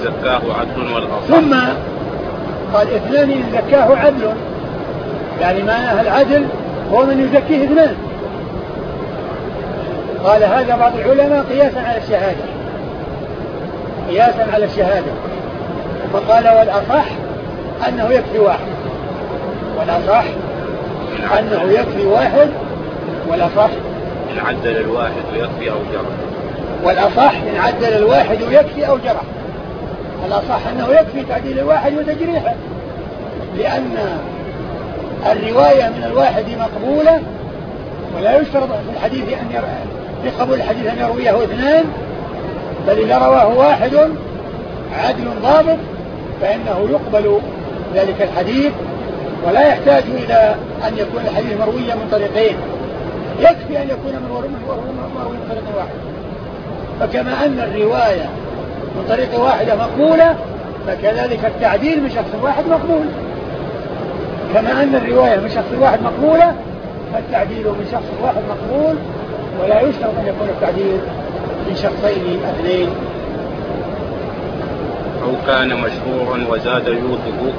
زكاه عدل والأصح. ثم قال اثنان إن زكاه عدل، يعني معناها العدل هو من يزكيه اثنان. قال هذا بعض العلماء قياسا على الشهادة، فقال والأصح أنه يكفي واحد، والأصح إن عدل الواحد ويكفي أو جرح. والأصح إن عدل الواحد ويكفي أو جرح. الأصح أنه يكفي تعديل الواحد وتجريحه، لأن الرواية من الواحد مقبولة، ولا يشترط في الحديث في قبول الحديث أن يرويه اثنان، بل إذا رواه واحد عدل ضابط فإنه يقبل ذلك الحديث، ولا يحتاج إلى أن يكون الحديث مرويا من طريقين، يكفي أن يكون مروي من طريق واحد. فكما أن الرواية من طريق واحدة مقبولة، فكذلك التعديل من شخص واحد مقبول. كما أن الرواية من شخص واحد مقبولة، فالتعديل من شخص واحد مقبول، ولا يشترط أن يكون التعديل من شخصين اثنين. أو كان مشهورا وزاد يوثق